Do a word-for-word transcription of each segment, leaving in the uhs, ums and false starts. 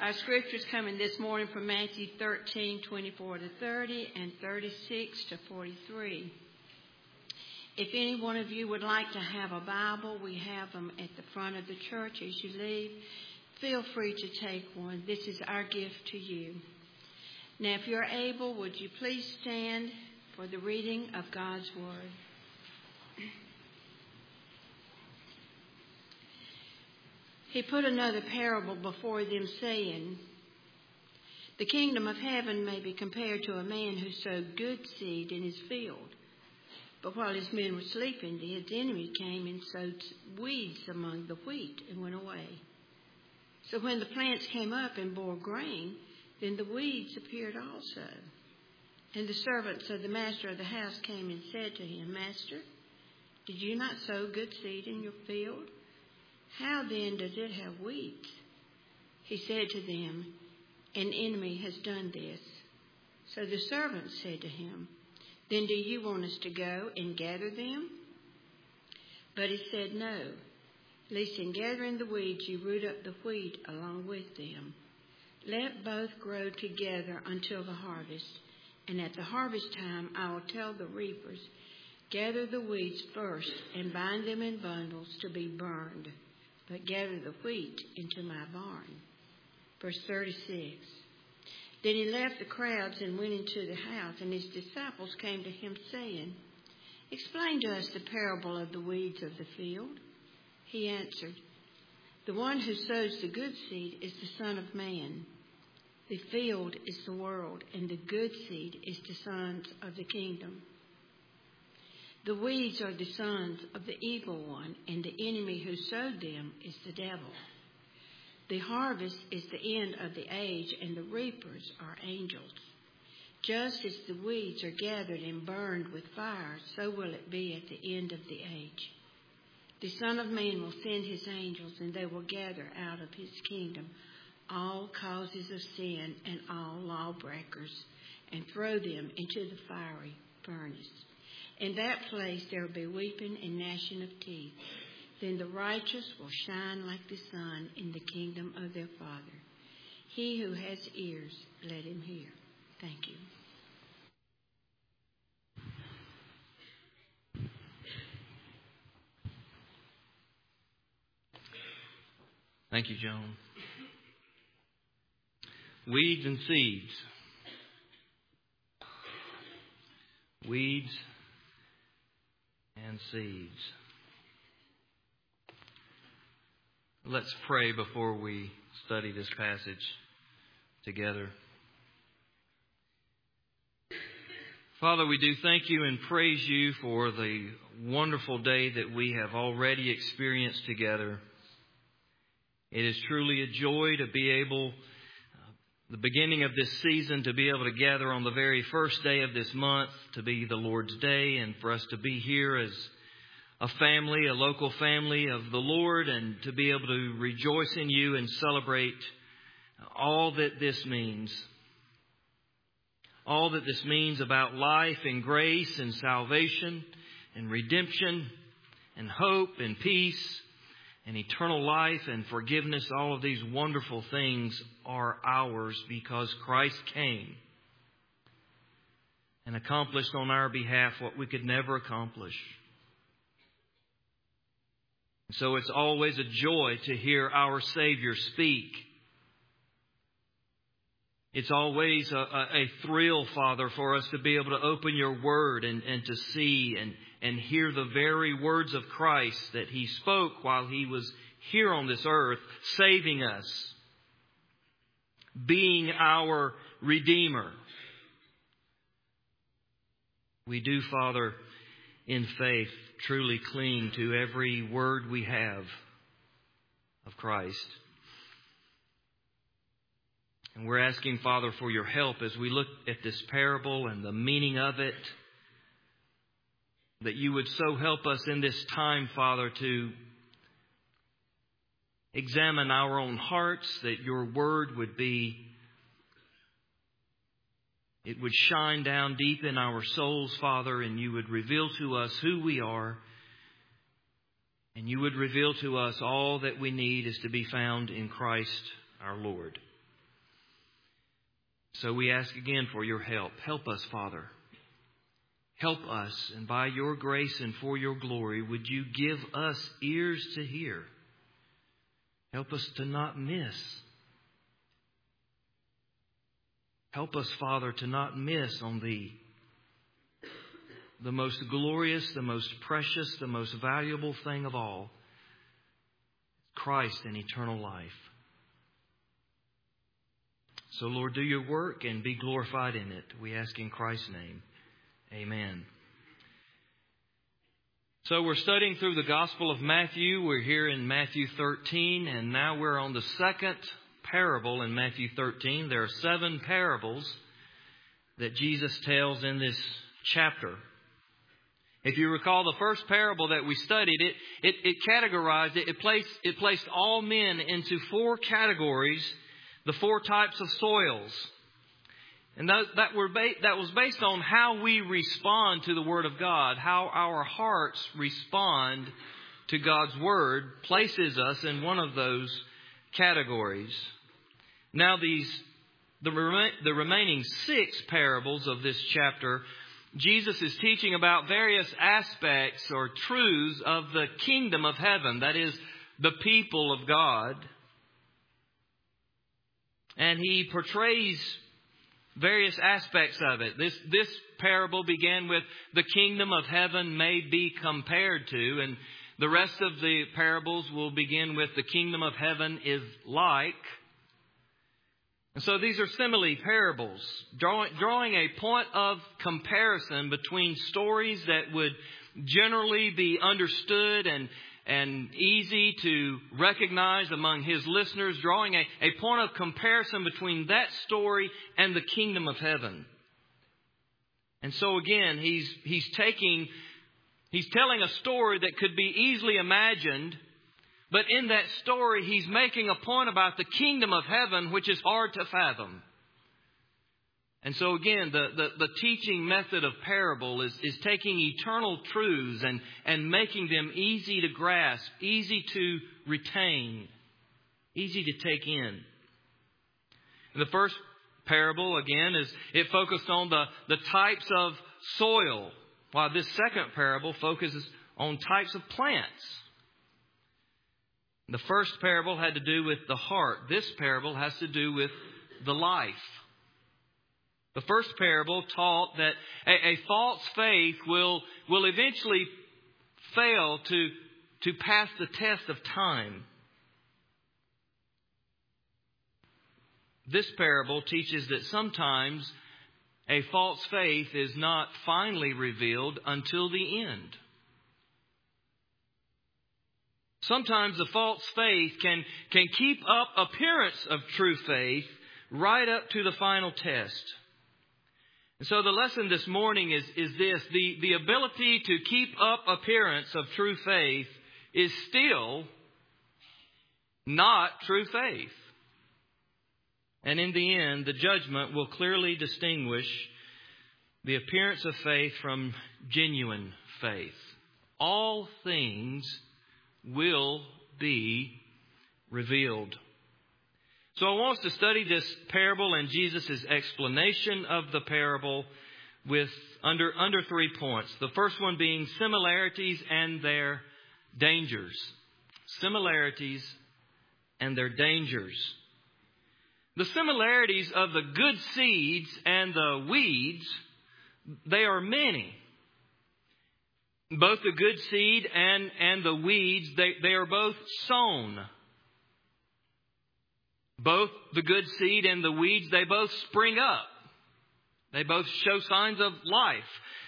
Our scriptures coming this morning from Matthew thirteen, twenty-four to thirty and thirty-six to forty-three. If any one of you would like to have a Bible, we have them at the front of the church as you leave. Feel free to take one. This is our gift to you. Now, if you're able, would you please stand for the reading of God's Word? He put another parable before them, saying, "The kingdom of heaven may be compared to a man who sowed good seed in his field. But while his men were sleeping, his enemy came and sowed weeds among the wheat and went away. So when the plants came up and bore grain, then the weeds appeared also. And the servants of the master of the house came and said to him, 'Master, did you not sow good seed in your field? How then does it have weeds?' He said to them, 'An enemy has done this.' So the servants said to him, 'Then do you want us to go and gather them?' But he said, 'No, lest in gathering the weeds you root up the wheat along with them. Let both grow together until the harvest. And at the harvest time I will tell the reapers, gather the weeds first and bind them in bundles to be burned, but gather the wheat into my barn.'" Verse thirty-six. Then he left the crowds and went into the house, and his disciples came to him, saying, "Explain to us the parable of the weeds of the field." He answered, "The one who sows the good seed is the Son of Man. The field is the world, and the good seed is the sons of the kingdom. The weeds are the sons of the evil one, and the enemy who sowed them is the devil. The harvest is the end of the age, and the reapers are angels. Just as the weeds are gathered and burned with fire, so will it be at the end of the age. The Son of Man will send his angels, and they will gather out of his kingdom all causes of sin and all lawbreakers, and throw them into the fiery furnace. In that place there will be weeping and gnashing of teeth. Then the righteous will shine like the sun in the kingdom of their Father. He who has ears, let him hear." Thank you. Thank you, Joan. Weeds and seeds. Weeds and seeds. Let's pray before we study this passage together. Father, we do thank you and praise you for the wonderful day that we have already experienced together. It is truly a joy to be able, uh, the beginning of this season, to be able to gather on the very first day of this month, to be the Lord's Day, and for us to be here as a family, a local family of the Lord, and to be able to rejoice in you and celebrate all that this means. All that this means about life and grace and salvation and redemption and hope and peace and eternal life and forgiveness. All of these wonderful things are ours because Christ came and accomplished on our behalf what we could never accomplish. So it's always a joy to hear our Savior speak. It's always a, a, a thrill, Father, for us to be able to open your word and, and to see and, and hear the very words of Christ that he spoke while he was here on this earth, saving us, being our Redeemer. We do, Father, in faith, truly cling to every word we have of Christ. And we're asking, Father, for your help as we look at this parable and the meaning of it, that you would so help us in this time, Father, to examine our own hearts, that your word would be, it would shine down deep in our souls, Father, and you would reveal to us who we are. And you would reveal to us all that we need is to be found in Christ our Lord. So we ask again for your help. Help us, Father. Help us, and by your grace and for your glory, would you give us ears to hear? Help us to not miss. Help us, Father, to not miss on the, the most glorious, the most precious, the most valuable thing of all, Christ and eternal life. So, Lord, do your work and be glorified in it. We ask in Christ's name. Amen. So we're studying through the Gospel of Matthew. We're here in Matthew thirteen, and now we're on the second parable in Matthew thirteen. There are seven parables that Jesus tells in this chapter. If you recall the first parable that we studied, it it, it categorized it. It placed it placed all men into four categories, the four types of soils. And that, that, were ba- that was based on how we respond to the Word of God, how our hearts respond to God's Word places us in one of those categories. Now, these the, rem- the remaining six parables of this chapter, Jesus is teaching about various aspects or truths of the kingdom of heaven, that is, the people of God. And He portrays various aspects of it. This this parable began with the kingdom of heaven may be compared to, and the rest of the parables will begin with the kingdom of heaven is like. And so these are simile parables, drawing, drawing a point of comparison between stories that would generally be understood and and easy to recognize among His listeners, drawing a, a point of comparison between that story and the kingdom of heaven. And so again, he's he's taking, he's telling a story that could be easily imagined, but in that story, He's making a point about the kingdom of heaven, which is hard to fathom. And so again, the, the, the teaching method of parable is, is taking eternal truths and, and making them easy to grasp, easy to retain, easy to take in. And the first parable, again, is it focused on the, the types of soil, while this second parable focuses on types of plants. The first parable had to do with the heart. This parable has to do with the life. The first parable taught that a, a false faith will, will eventually fail to, to pass the test of time. This parable teaches that sometimes a false faith is not finally revealed until the end. Sometimes a false faith can, can keep up appearance of true faith right up to the final test. And so the lesson this morning is, is this. The, the ability to keep up appearance of true faith is still not true faith. And in the end, the judgment will clearly distinguish the appearance of faith from genuine faith. All things will be revealed. So I want us to study this parable and Jesus' explanation of the parable with under, under three points. The first one being similarities and their dangers. Similarities and their dangers. The similarities of the good seeds and the weeds, they are many. Both the good seed and, and the weeds, they, they are both sown. Both the good seed and the weeds, they both spring up. They both show signs of life.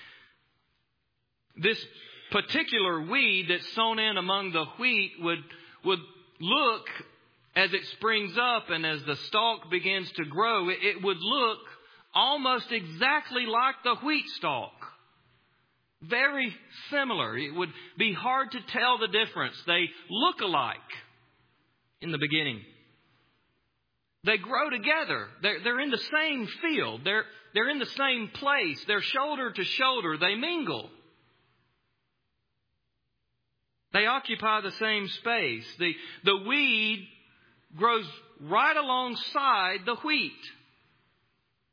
This particular weed that's sown in among the wheat would, would look, as it springs up and as the stalk begins to grow, it, it would look almost exactly like the wheat stalk. Very similar. It would be hard to tell the difference. They look alike in the beginning. They grow together. They're, they're in the same field. They're, they're in the same place. They're shoulder to shoulder. They mingle. They occupy the same space. The, the weed grows right alongside the wheat.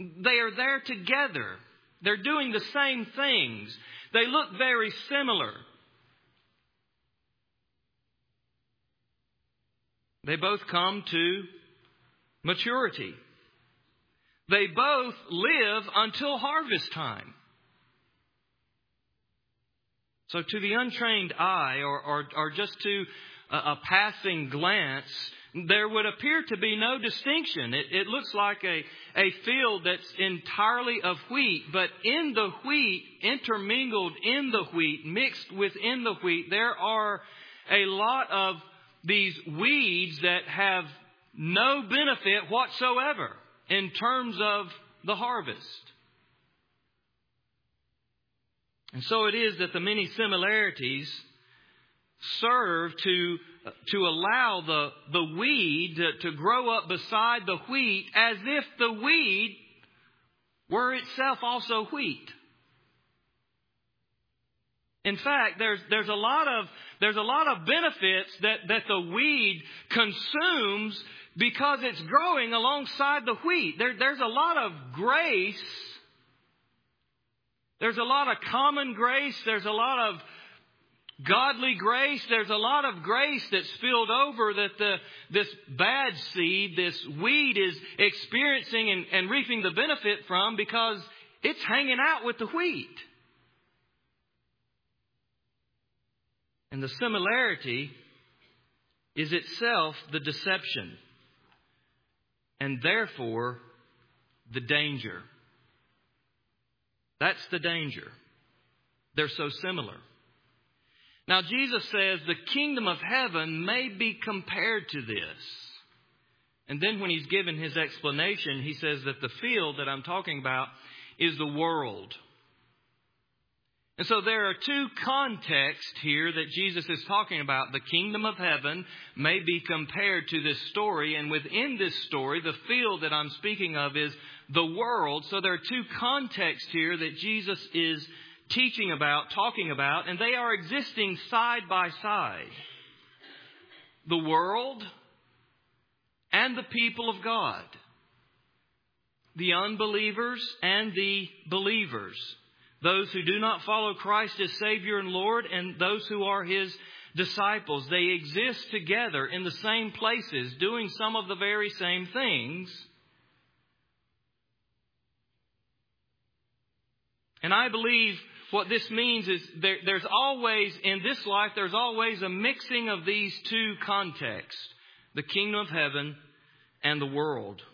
They are there together. They're doing the same things. They look very similar. They both come to maturity. They both live until harvest time. So to the untrained eye, or, or, or just to a, a passing glance, there would appear to be no distinction. It, it looks like a, a field that's entirely of wheat, but in the wheat, intermingled in the wheat, mixed within the wheat, there are a lot of these weeds that have no benefit whatsoever in terms of the harvest. And so it is that the many similarities serve to to allow the, the weed to, to grow up beside the wheat as if the weed were itself also wheat. In fact, there's there's a lot of there's a lot of benefits that, that the weed consumes because it's growing alongside the wheat. There, there's a lot of grace. There's a lot of common grace. There's a lot of godly grace. There's a lot of grace that's spilled over that the this bad seed, this weed, is experiencing and, and reaping the benefit from because it's hanging out with the wheat. And the similarity is itself the deception, and therefore the danger. That's the danger. They're so similar. Now, Jesus says the kingdom of heaven may be compared to this. And then when he's given his explanation, he says that the field that I'm talking about is the world. And so there are two contexts here that Jesus is talking about. The kingdom of heaven may be compared to this story. And within this story, the field that I'm speaking of is the world. So there are two contexts here that Jesus is teaching about, talking about, and they are existing side by side. The world and the people of God. The unbelievers and the believers. Those who do not follow Christ as Savior and Lord, and those who are His disciples. They exist together in the same places, doing some of the very same things. And I believe what this means is there, there's always, in this life, there's always a mixing of these two contexts. The kingdom of heaven and the world.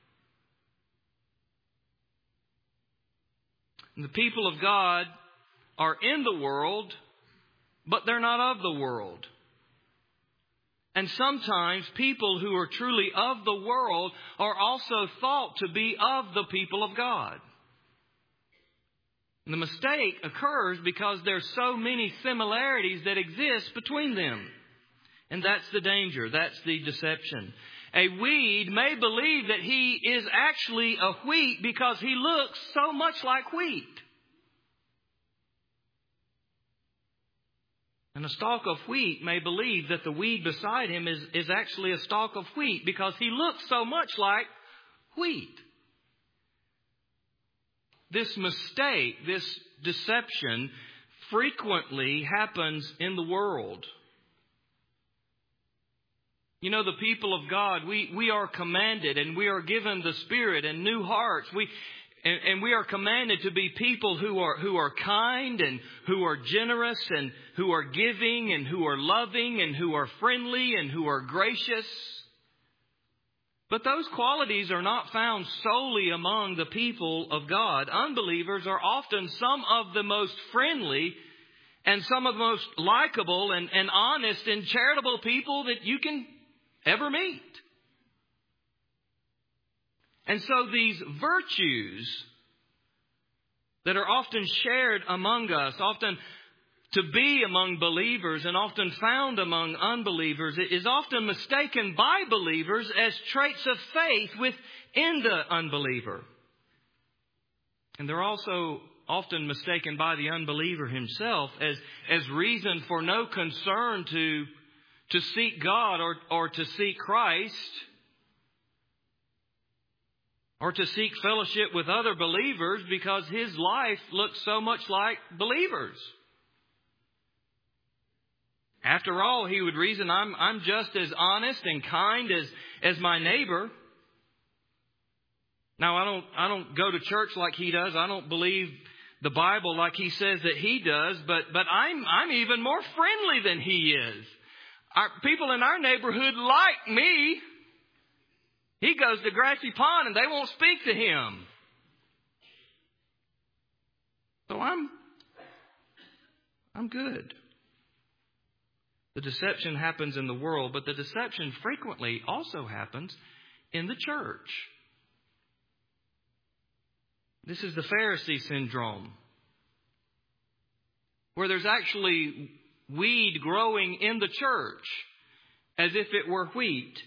And the people of God are in the world, but they're not of the world. And sometimes people who are truly of the world are also thought to be of the people of God. And the mistake occurs because there's so many similarities that exist between them. And that's the danger. That's the deception. A weed may believe that he is actually a wheat because he looks so much like wheat. And a stalk of wheat may believe that the weed beside him is, is actually a stalk of wheat because he looks so much like wheat. This mistake, this deception, frequently happens in the world. You know, the people of God, we, we are commanded and we are given the Spirit and new hearts. We and, and we are commanded to be people who are who are kind and who are generous and who are giving and who are loving and who are friendly and who are gracious. But those qualities are not found solely among the people of God. Unbelievers are often some of the most friendly and some of the most likable and, and honest and charitable people that you can ever meet. And so these virtues that are often shared among us, often to be among believers and often found among unbelievers, is often mistaken by believers as traits of faith within the unbeliever. And they're also often mistaken by the unbeliever himself as, as reason for no concern to, to seek God or, or to seek Christ. or to seek fellowship with other believers because his life looks so much like believers. After all, he would reason, I'm, I'm just as honest and kind as, as my neighbor. Now, I don't, I don't go to church like he does. I don't believe the Bible like he says that he does, but, but I'm, I'm even more friendly than he is. Our, people in our neighborhood like me. He goes to Grassy Pond and they won't speak to him. So I'm, I'm good. The deception happens in the world, but the deception frequently also happens in the church. This is the Pharisee syndrome, where there's actually weed growing in the church as if it were wheat.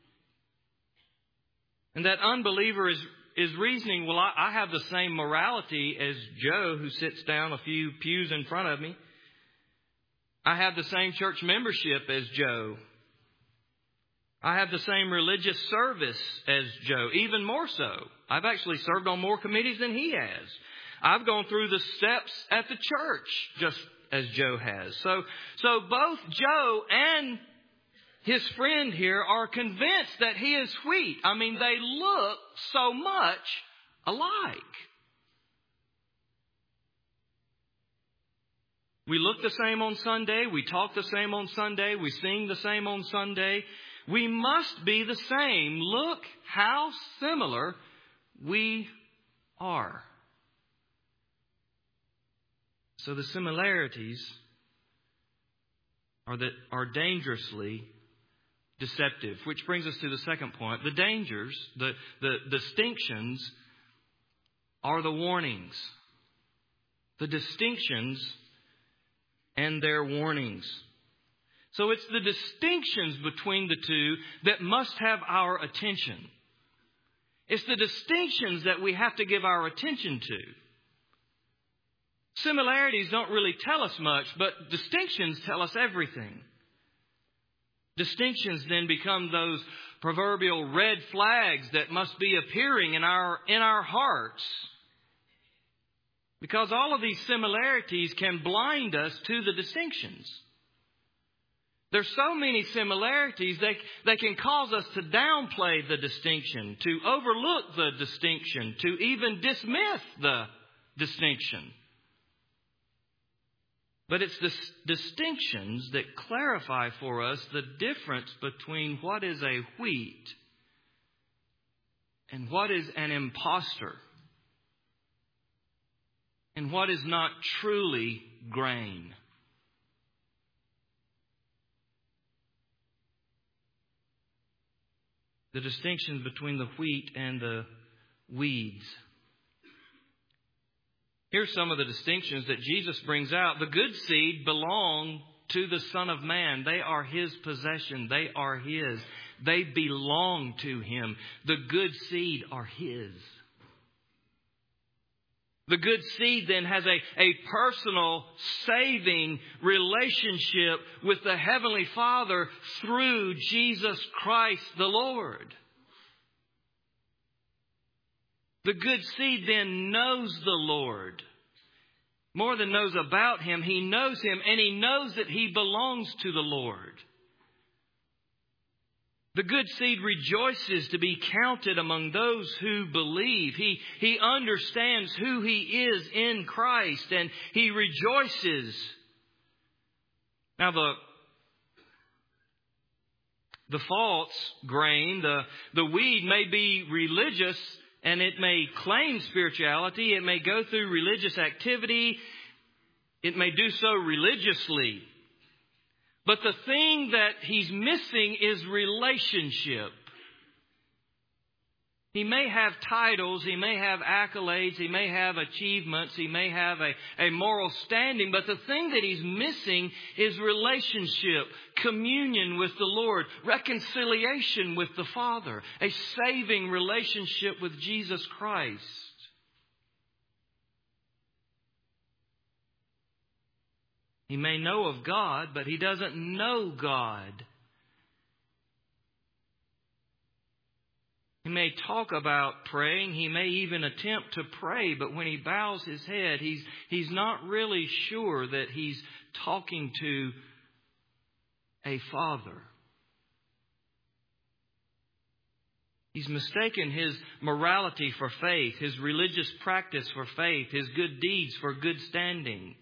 And that unbeliever is, is reasoning, well, I, I have the same morality as Joe, who sits down a few pews in front of me. I have the same church membership as Joe. I have the same religious service as Joe, even more so. I've actually served on more committees than he has. I've gone through the steps at the church just as Joe has. So, so both Joe and his friend here are convinced that he is wheat. I mean, they look so much alike. We look the same on Sunday. We talk the same on Sunday. We sing the same on Sunday. We must be the same. Look how similar we are. So the similarities are that are dangerously deceptive, which brings us to the second point. The dangers, the, the distinctions are the warnings. The distinctions and their warnings. So it's the distinctions between the two that must have our attention. It's the distinctions that we have to give our attention to. Similarities don't really tell us much, but distinctions tell us everything. Distinctions then become those proverbial red flags that must be appearing in our, in our hearts. Because all of these similarities can blind us to the distinctions. There's so many similarities, they, they can cause us to downplay the distinction, to overlook the distinction, to even dismiss the distinction. But it's the distinctions that clarify for us the difference between what is a wheat and what is an impostor, and what is not truly grain. The distinction between the wheat and the weeds. Here's some of the distinctions that Jesus brings out. The good seed belong to the Son of Man. They are His possession. They are His. They belong to Him. The good seed are His. The good seed then has a, a personal, saving relationship with the Heavenly Father through Jesus Christ the Lord. The good seed then knows the Lord. More than knows about Him, he knows Him, and he knows that he belongs to the Lord. The good seed rejoices to be counted among those who believe. He, he understands who he is in Christ, and he rejoices. Now the, the false grain, the, the weed may be religious, and it may claim spirituality. It may go through religious activity. It may do so religiously. But the thing that he's missing is relationship. He may have titles, he may have accolades, he may have achievements, he may have a, a moral standing, but the thing that he's missing is relationship, communion with the Lord, reconciliation with the Father, a saving relationship with Jesus Christ. He may know of God, but he doesn't know God. He may talk about praying. He may even attempt to pray. But when he bows his head, he's, he's not really sure that he's talking to a father. He's mistaken his morality for faith, his religious practice for faith, his good deeds for good standing.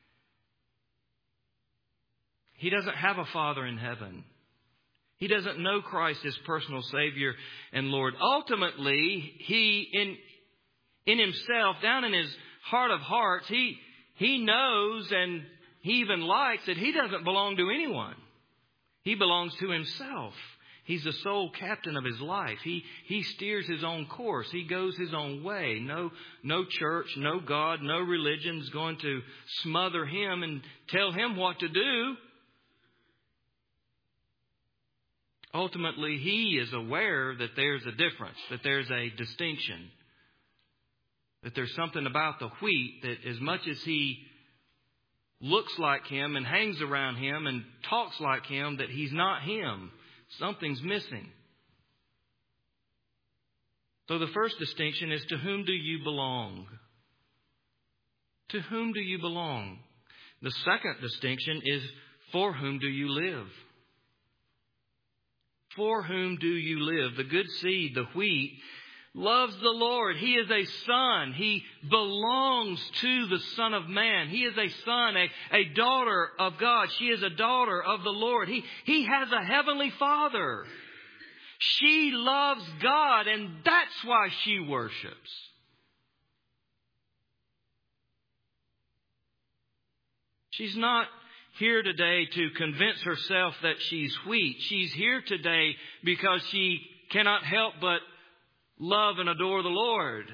He doesn't have a Father in heaven. He doesn't know Christ as personal Savior and Lord. Ultimately, he, in, in himself, down in his heart of hearts, he, he knows and he even likes that he doesn't belong to anyone. He belongs to himself. He's the sole captain of his life. He, he steers his own course. He goes his own way. No, no church, no God, no religion is going to smother him and tell him what to do. Ultimately, he is aware that there's a difference, that there's a distinction, that there's something about the wheat that as much as he looks like him and hangs around him and talks like him, that he's not him. Something's missing. So the first distinction is, to whom do you belong? To whom do you belong? The second distinction is, for whom do you live? For whom do you live? The good seed, the wheat, loves the Lord. He is a son. He belongs to the Son of Man. He is a son, a, a daughter of God. She is a daughter of the Lord. He, he has a heavenly Father. She loves God, and that's why she worships. She's not here today to convince herself that she's wheat. She's here today because she cannot help but love and adore the Lord.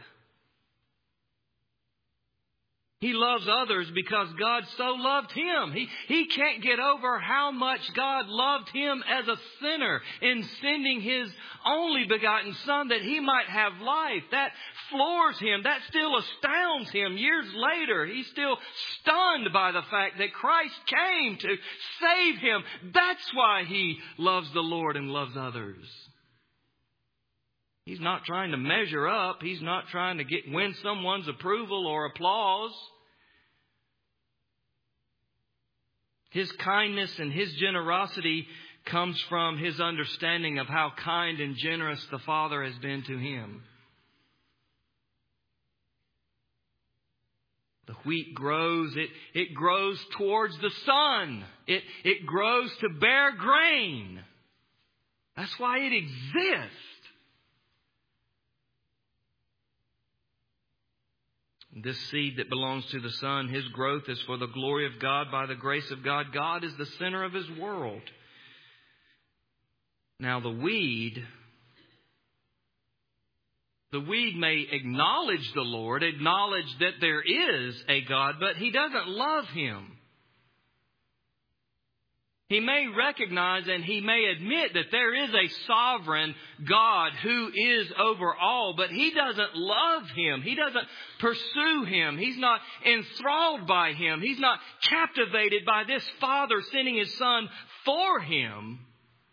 He loves others because God so loved him. He, he can't get over how much God loved him as a sinner in sending his only begotten Son that he might have life. That floors him. That still astounds him. Years later, he's still stunned by the fact that Christ came to save him. That's why he loves the Lord and loves others. He's not trying to measure up. He's not trying to get win someone's approval or applause. His kindness and his generosity comes from his understanding of how kind and generous the Father has been to him. The wheat grows. It, it grows towards the sun. It, it grows to bear grain. That's why it exists. This seed that belongs to the Son, his growth is for the glory of God by the grace of God. God is the center of his world. Now the weed, the weed may acknowledge the Lord, acknowledge that there is a God, but he doesn't love him. He may recognize and he may admit that there is a sovereign God who is over all, but he doesn't love him. He doesn't pursue him. He's not enthralled by him. He's not captivated by this Father sending his Son for him.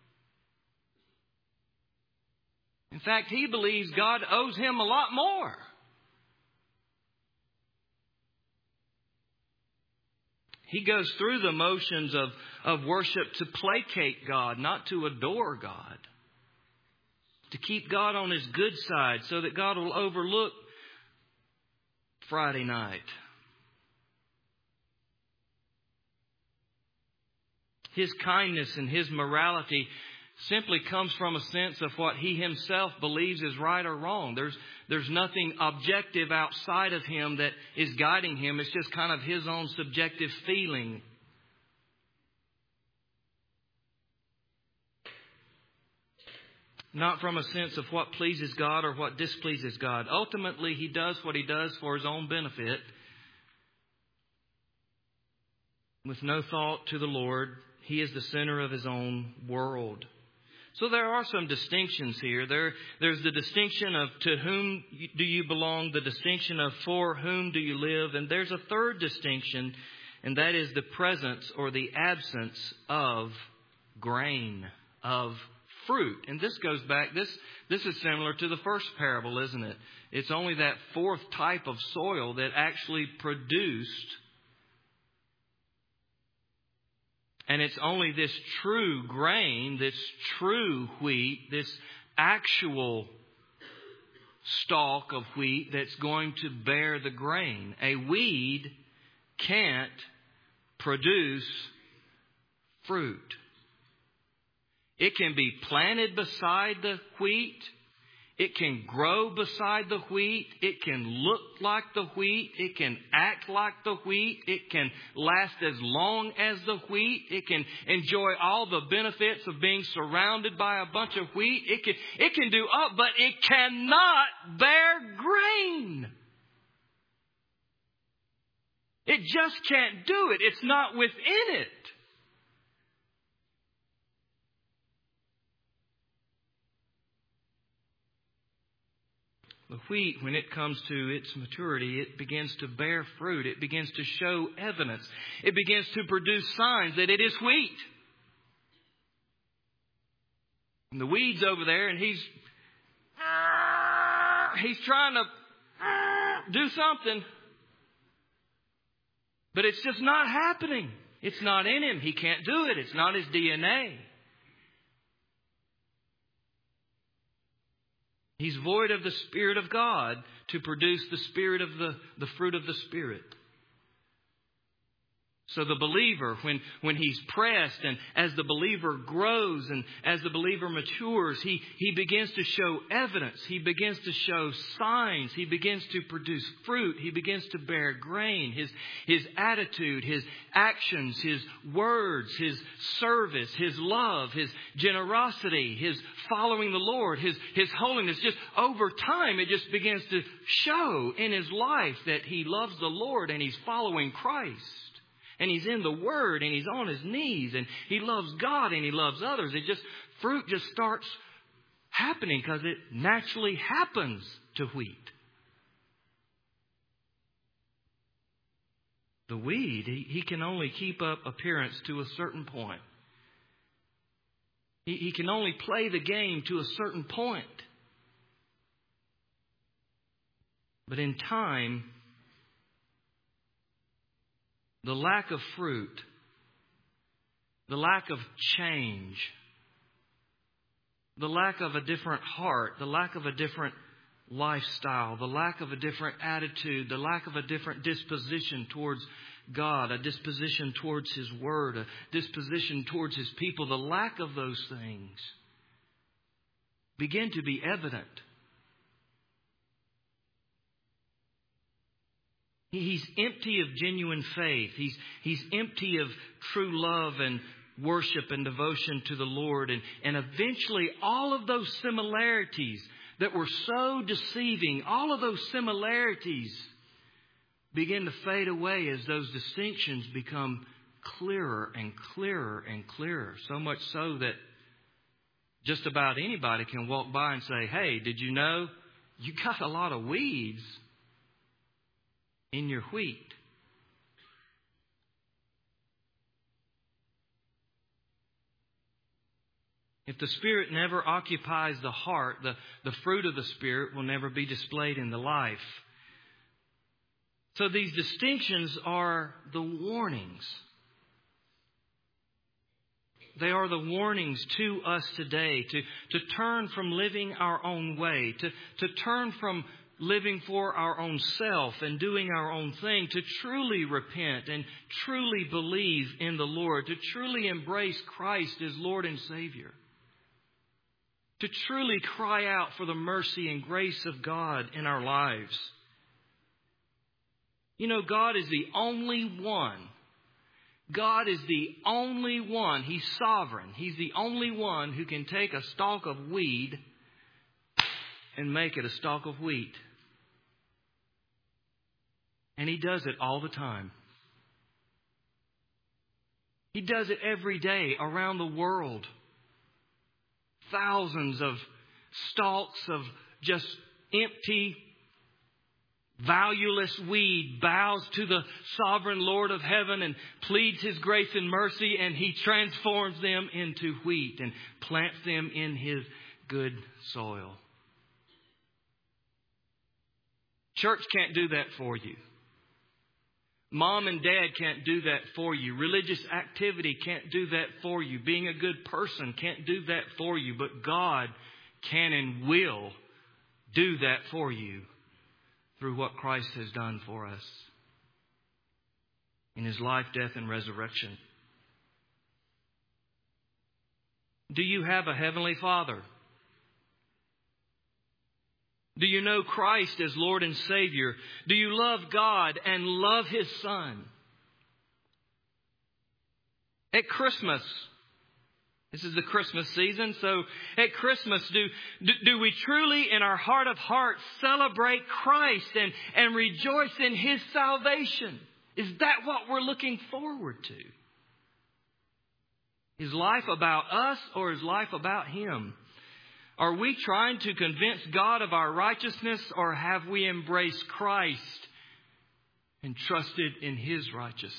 In fact, he believes God owes him a lot more. He goes through the motions of, of worship to placate God, not to adore God. To keep God on his good side so that God will overlook Friday night. His kindness and his morality simply comes from a sense of what he himself believes is right or wrong. There's, there's nothing objective outside of him that is guiding him. It's just kind of his own subjective feeling. Not from a sense of what pleases God or what displeases God. Ultimately, he does what he does for his own benefit, with no thought to the Lord. He is the center of his own world. So there are some distinctions here. There, there's the distinction of to whom do you belong, the distinction of for whom do you live, and there's a third distinction, and that is the presence or the absence of grain, of fruit. And this goes back, this, this is similar to the first parable, isn't it? It's only that fourth type of soil that actually produced. And it's only this true grain, this true wheat, this actual stalk of wheat that's going to bear the grain. A weed can't produce fruit. It can be planted beside the wheat. It can grow beside the wheat. It can look like the wheat. It can act like the wheat. It can last as long as the wheat. It can enjoy all the benefits of being surrounded by a bunch of wheat. It can, it can do all, but it cannot bear grain. It just can't do it. It's not within it. The wheat, when it comes to its maturity, it begins to bear fruit. It begins to show evidence. It begins to produce signs that it is wheat. And the weed's over there, and he's he's trying to do something. But it's just not happening. It's not in him. He can't do it. It's not his D N A. He's void of the Spirit of God to produce the spirit of the, the fruit of the Spirit. So the believer, when, when he's pressed and as the believer grows and as the believer matures, he, he begins to show evidence. He begins to show signs. He begins to produce fruit. He begins to bear grain. His, his attitude, his actions, his words, his service, his love, his generosity, his following the Lord, his, his holiness. Just over time, it just begins to show in his life that he loves the Lord and he's following Christ. And he's in the Word and he's on his knees and he loves God and he loves others. It just, fruit just starts happening because it naturally happens to wheat. The weed, he, he can only keep up appearance to a certain point. He, he can only play the game to a certain point. But in time, the lack of fruit, the lack of change, the lack of a different heart, the lack of a different lifestyle, the lack of a different attitude, the lack of a different disposition towards God, a disposition towards His Word, a disposition towards His people, the lack of those things begin to be evident. He's empty of genuine faith. He's, he's empty of true love and worship and devotion to the Lord. And, and eventually all of those similarities that were so deceiving, all of those similarities begin to fade away as those distinctions become clearer and clearer and clearer. So much so that just about anybody can walk by and say, "Hey, did you know you got a lot of weeds in your wheat?" If the Spirit never occupies the heart, the, the fruit of the Spirit will never be displayed in the life. So these distinctions are the warnings. They are the warnings to us today to, to turn from living our own way, to, to turn from living for our own self and doing our own thing, to truly repent and truly believe in the Lord, to truly embrace Christ as Lord and Savior, to truly cry out for the mercy and grace of God in our lives. You know, God is the only one. God is the only one. He's sovereign. He's the only one who can take a stalk of weed and make it a stalk of wheat. And He does it all the time. He does it every day around the world. Thousands of stalks of just empty valueless weed bows to the sovereign Lord of heaven and pleads His grace and mercy, and He transforms them into wheat and plants them in His good soil. Church can't do that for you. Mom and dad can't do that for you. Religious activity can't do that for you. Being a good person can't do that for you. But God can and will do that for you through what Christ has done for us in His life, death, and resurrection. Do you have a Heavenly Father? Do you know Christ as Lord and Savior? Do you love God and love His Son? At Christmas, this is the Christmas season, so at Christmas, do, do, do we truly in our heart of hearts celebrate Christ and, and rejoice in His salvation? Is that what we're looking forward to? Is life about us or is life about Him? Are we trying to convince God of our righteousness, or have we embraced Christ and trusted in His righteousness?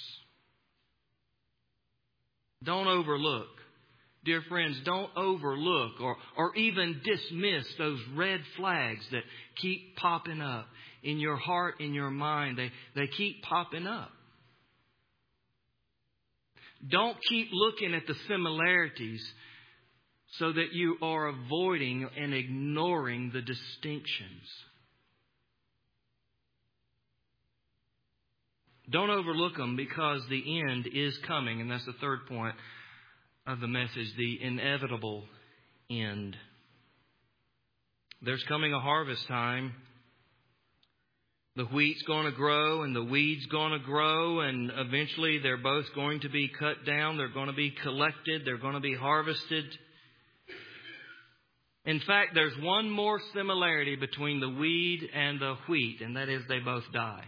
Don't overlook, dear friends, don't overlook or, or even dismiss those red flags that keep popping up in your heart, in your mind. They, they keep popping up. Don't keep looking at the similarities so that you are avoiding and ignoring the distinctions. Don't overlook them, because the end is coming. And that's the third point of the message, the inevitable end. There's coming a harvest time. The wheat's going to grow and the weed's going to grow, and eventually they're both going to be cut down. They're going to be collected. They're going to be harvested. In fact, there's one more similarity between the weed and the wheat, and that is they both die.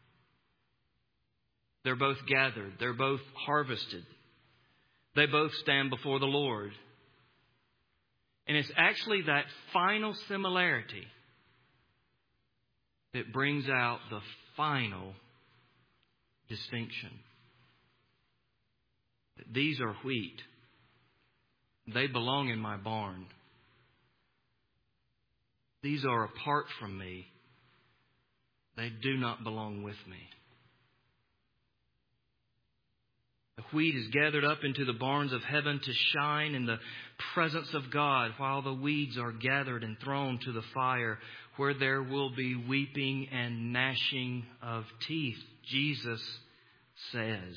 They're both gathered. They're both harvested. They both stand before the Lord. And it's actually that final similarity that brings out the final distinction. These are wheat. They belong in my barn. These are apart from me. They do not belong with me. The wheat is gathered up into the barns of heaven to shine in the presence of God, while the weeds are gathered and thrown to the fire, where there will be weeping and gnashing of teeth, Jesus says.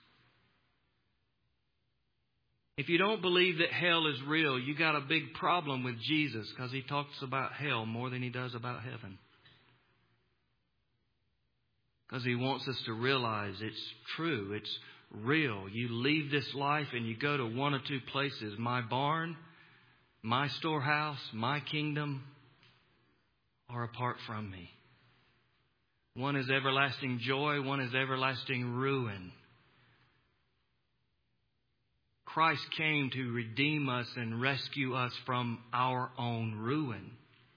If you don't believe that hell is real, you got a big problem with Jesus, because He talks about hell more than He does about heaven. Because He wants us to realize it's true, it's real. You leave this life and you go to one or two places. My barn, my storehouse, my kingdom are apart from me. One is everlasting joy, one is everlasting ruin. Christ came to redeem us and rescue us from our own ruin.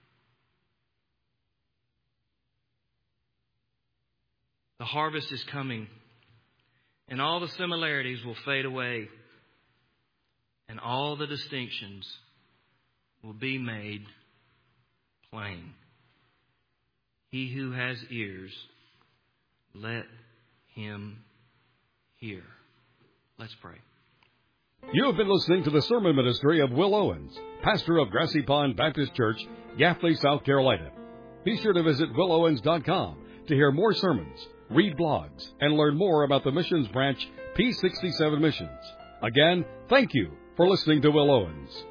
The harvest is coming, and all the similarities will fade away, and all the distinctions will be made plain. He who has ears, let him hear. Let's pray. You have been listening to the sermon ministry of Will Owens, pastor of Grassy Pond Baptist Church, Gaffney, South Carolina. Be sure to visit will owens dot com to hear more sermons, read blogs, and learn more about the missions branch P sixty-seven Missions. Again, thank you for listening to Will Owens.